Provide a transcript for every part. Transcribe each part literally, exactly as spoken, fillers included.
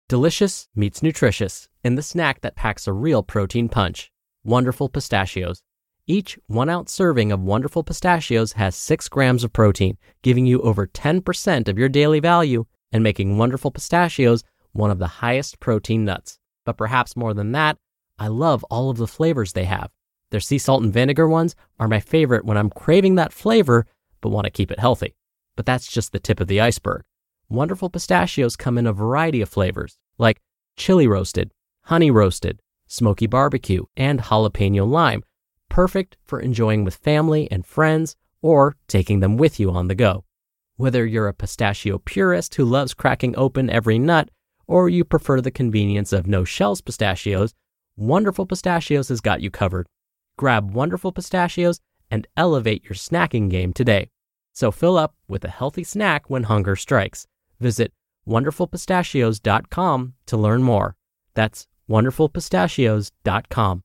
Delicious meets nutritious in the snack that packs a real protein punch. Wonderful Pistachios. Each one-ounce serving of Wonderful Pistachios has six grams of protein, giving you over ten percent of your daily value and making Wonderful Pistachios one of the highest protein nuts. But perhaps more than that, I love all of the flavors they have. Their sea salt and vinegar ones are my favorite when I'm craving that flavor but want to keep it healthy. But that's just the tip of the iceberg. Wonderful Pistachios come in a variety of flavors, like chili roasted, honey roasted, smoky barbecue, and jalapeno lime, perfect for enjoying with family and friends or taking them with you on the go. Whether you're a pistachio purist who loves cracking open every nut, or you prefer the convenience of no-shells pistachios, Wonderful Pistachios has got you covered. Grab Wonderful Pistachios and elevate your snacking game today. So fill up with a healthy snack when hunger strikes. Visit wonderful pistachios dot com to learn more. That's wonderful pistachios dot com.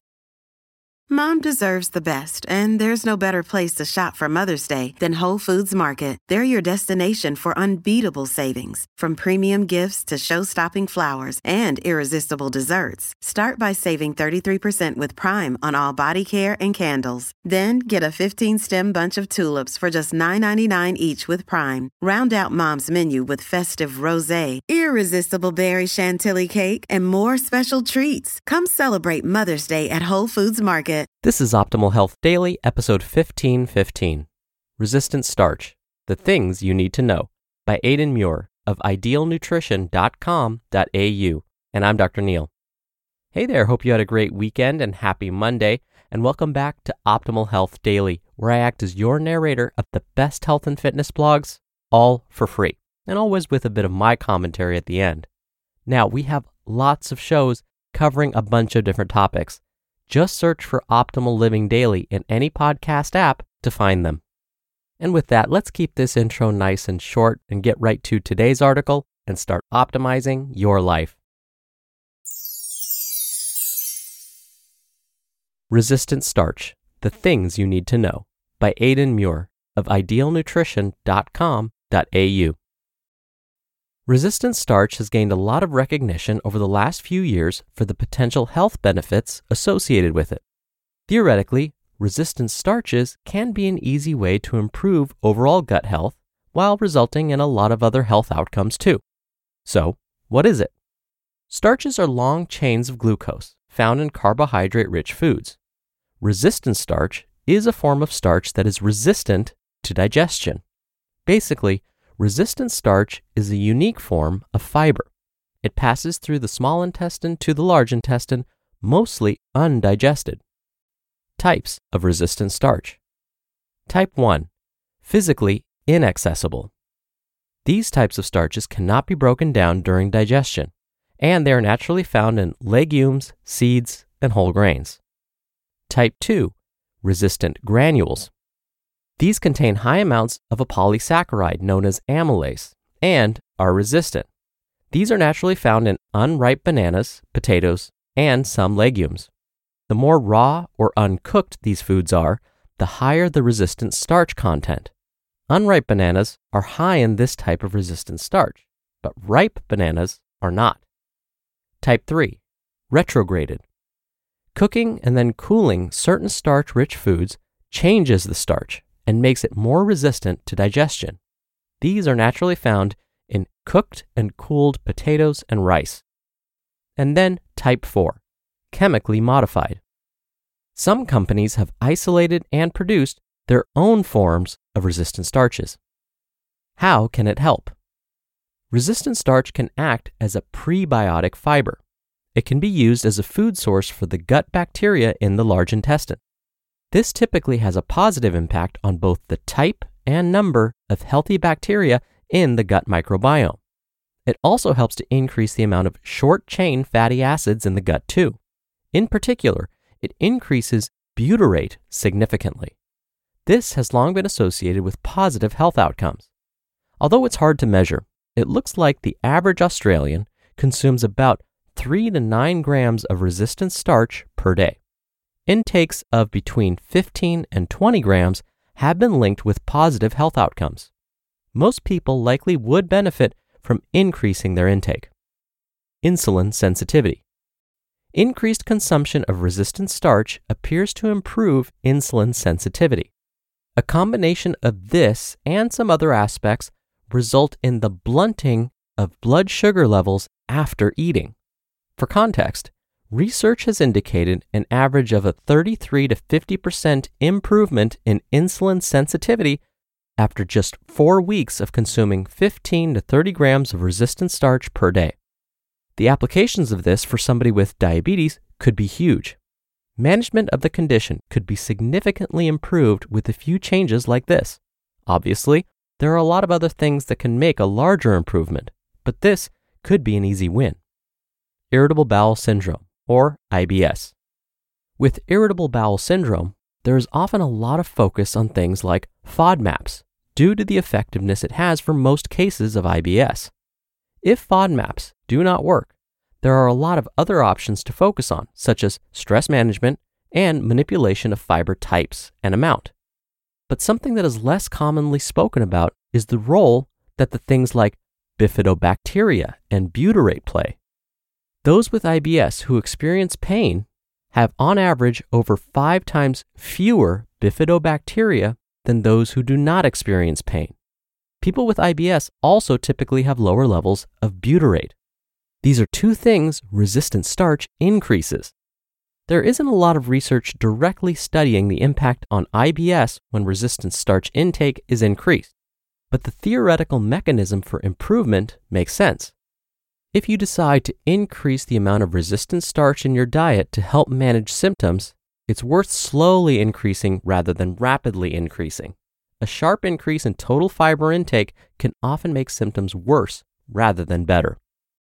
Mom deserves the best, and there's no better place to shop for Mother's Day than Whole Foods Market. They're your destination for unbeatable savings, from premium gifts to show-stopping flowers and irresistible desserts. Start by saving thirty-three percent with Prime on all body care and candles. Then get a fifteen-stem bunch of tulips for just nine ninety-nine each with Prime. Round out Mom's menu with festive rosé, irresistible berry chantilly cake, and more special treats. Come celebrate Mother's Day at Whole Foods Market. This is Optimal Health Daily, episode fifteen fifteen. Resistant Starch, The Things You Need to Know, by Aidan Muir of ideal nutrition dot com dot a u. And I'm Doctor Neil. Hey there, hope you had a great weekend and happy Monday, and welcome back to Optimal Health Daily, where I act as your narrator of the best health and fitness blogs, all for free, and always with a bit of my commentary at the end. Now, we have lots of shows covering a bunch of different topics. Just search for Optimal Living Daily in any podcast app to find them. And with that, let's keep this intro nice and short and get right to today's article and start optimizing your life. Resistant Starch, The Things You Need to Know, by Aidan Muir of ideal nutrition dot com dot a u. Resistant starch has gained a lot of recognition over the last few years for the potential health benefits associated with it. Theoretically, resistant starches can be an easy way to improve overall gut health while resulting in a lot of other health outcomes too. So, what is it? Starches are long chains of glucose found in carbohydrate-rich foods. Resistant starch is a form of starch that is resistant to digestion. Basically, resistant starch is a unique form of fiber. It passes through the small intestine to the large intestine, mostly undigested. Types of resistant starch. Type one, physically inaccessible. These types of starches cannot be broken down during digestion, and they are naturally found in legumes, seeds, and whole grains. Type two, resistant granules. These contain high amounts of a polysaccharide known as amylase and are resistant. These are naturally found in unripe bananas, potatoes, and some legumes. The more raw or uncooked these foods are, the higher the resistant starch content. Unripe bananas are high in this type of resistant starch, but ripe bananas are not. Type three, retrograded. Cooking and then cooling certain starch-rich foods changes the starch and makes it more resistant to digestion. These are naturally found in cooked and cooled potatoes and rice. And then type four, chemically modified. Some companies have isolated and produced their own forms of resistant starches. How can it help? Resistant starch can act as a prebiotic fiber. It can be used as a food source for the gut bacteria in the large intestine. This typically has a positive impact on both the type and number of healthy bacteria in the gut microbiome. It also helps to increase the amount of short-chain fatty acids in the gut too. In particular, it increases butyrate significantly. This has long been associated with positive health outcomes. Although it's hard to measure, it looks like the average Australian consumes about three to nine grams of resistant starch per day. Intakes of between fifteen and twenty grams have been linked with positive health outcomes. Most people likely would benefit from increasing their intake. insulin sensitivity. Increased consumption of resistant starch appears to improve insulin sensitivity. A combination of this and some other aspects result in the blunting of blood sugar levels after eating. For context, research has indicated an average of a thirty-three to fifty percent improvement in insulin sensitivity after just four weeks of consuming fifteen to thirty grams of resistant starch per day. The applications of this for somebody with diabetes could be huge. Management of the condition could be significantly improved with a few changes like this. Obviously, there are a lot of other things that can make a larger improvement, but this could be an easy win. Irritable bowel syndrome, or I B S. With irritable bowel syndrome, there is often a lot of focus on things like FODMAPs due to the effectiveness it has for most cases of I B S. If FODMAPs do not work, there are a lot of other options to focus on, such as stress management and manipulation of fiber types and amount. But something that is less commonly spoken about is the role that the things like bifidobacteria and butyrate play. Those with I B S who experience pain have on average over five times fewer bifidobacteria than those who do not experience pain. People with I B S also typically have lower levels of butyrate. These are two things resistant starch increases. There isn't a lot of research directly studying the impact on I B S when resistant starch intake is increased, but the theoretical mechanism for improvement makes sense. If you decide to increase the amount of resistant starch in your diet to help manage symptoms, it's worth slowly increasing rather than rapidly increasing. A sharp increase in total fiber intake can often make symptoms worse rather than better.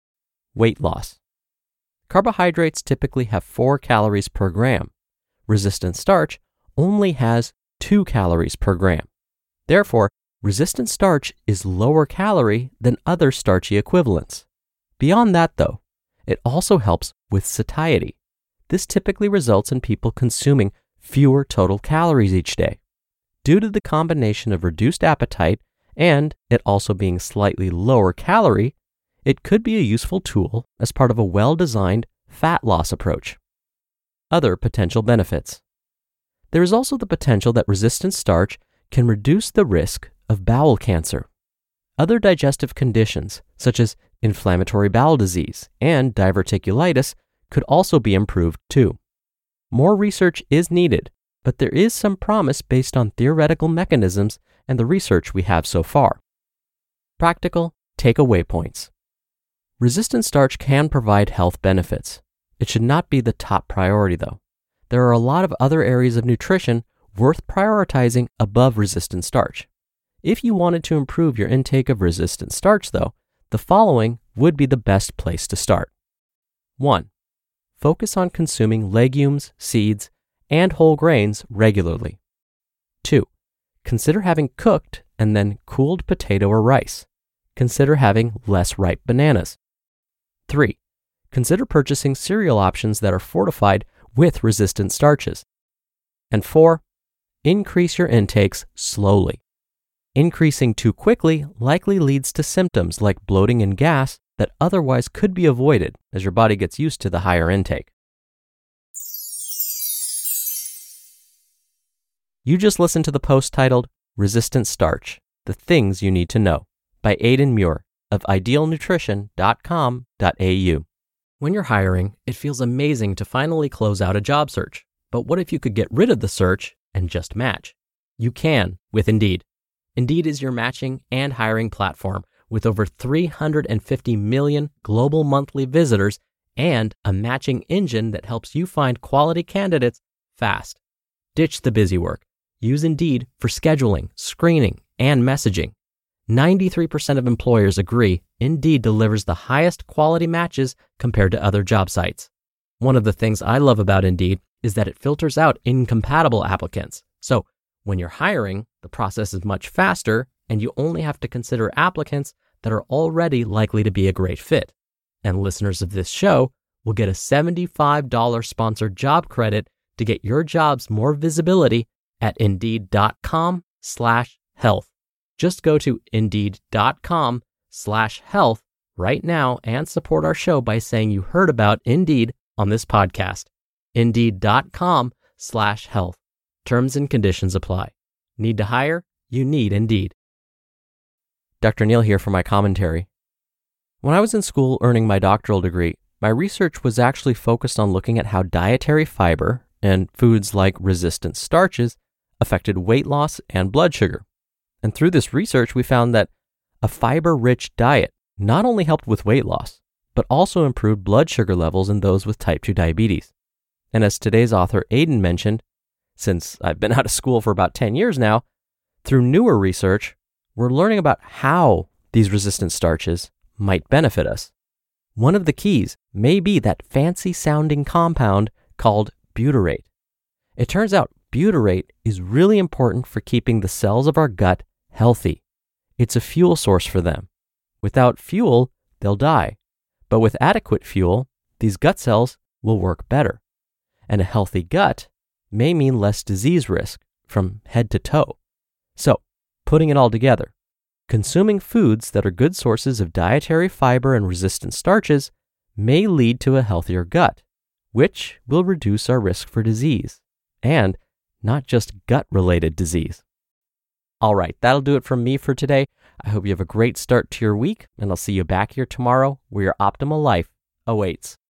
Weight loss. Carbohydrates typically have four calories per gram. Resistant starch only has two calories per gram. Therefore, resistant starch is lower calorie than other starchy equivalents. Beyond that, though, it also helps with satiety. This typically results in people consuming fewer total calories each day. Due to the combination of reduced appetite and it also being slightly lower calorie, it could be a useful tool as part of a well-designed fat loss approach. Other potential benefits. There is also the potential that resistant starch can reduce the risk of bowel cancer. Other digestive conditions, such as inflammatory bowel disease and diverticulitis, could also be improved too. More research is needed, but there is some promise based on theoretical mechanisms and the research we have so far. Practical takeaway points. Resistant starch can provide health benefits. It should not be the top priority, though. There are a lot of other areas of nutrition worth prioritizing above resistant starch. If you wanted to improve your intake of resistant starch, though, the following would be the best place to start. one. Focus on consuming legumes, seeds, and whole grains regularly. two. Consider having cooked and then cooled potato or rice. Consider having less ripe bananas. three. Consider purchasing cereal options that are fortified with resistant starches. And four. Increase your intakes slowly. Increasing too quickly likely leads to symptoms like bloating and gas that otherwise could be avoided as your body gets used to the higher intake. You just listened to the post titled Resistant Starch, The Things You Need to Know by Aidan Muir of ideal nutrition dot com dot a u. When you're hiring, it feels amazing to finally close out a job search. But what if you could get rid of the search and just match? You can with Indeed. Indeed is your matching and hiring platform with over three hundred fifty million global monthly visitors and a matching engine that helps you find quality candidates fast. Ditch the busy work. Use Indeed for scheduling, screening, and messaging. ninety-three percent of employers agree Indeed delivers the highest quality matches compared to other job sites. One of the things I love about Indeed is that it filters out incompatible applicants. So when you're hiring, the process is much faster and you only have to consider applicants that are already likely to be a great fit. And listeners of this show will get a seventy-five dollars sponsored job credit to get your jobs more visibility at indeed.com slash health. Just go to indeed.com slash health right now and support our show by saying you heard about Indeed on this podcast. Indeed.com slash health. Terms and conditions apply. Need to hire? You need Indeed. Doctor Neal here for my commentary. When I was in school earning my doctoral degree, my research was actually focused on looking at how dietary fiber and foods like resistant starches affected weight loss and blood sugar. And through this research, we found that a fiber-rich diet not only helped with weight loss, but also improved blood sugar levels in those with type two diabetes. And as today's author Aidan mentioned, since I've been out of school for about ten years now, through newer research, we're learning about how these resistant starches might benefit us. One of the keys may be that fancy-sounding compound called butyrate. It turns out butyrate is really important for keeping the cells of our gut healthy. It's a fuel source for them. Without fuel, they'll die. But with adequate fuel, these gut cells will work better. And a healthy gut may mean less disease risk from head to toe. So, putting it all together, consuming foods that are good sources of dietary fiber and resistant starches may lead to a healthier gut, which will reduce our risk for disease, and not just gut-related disease. All right, that'll do it from me for today. I hope you have a great start to your week, and I'll see you back here tomorrow where your optimal life awaits.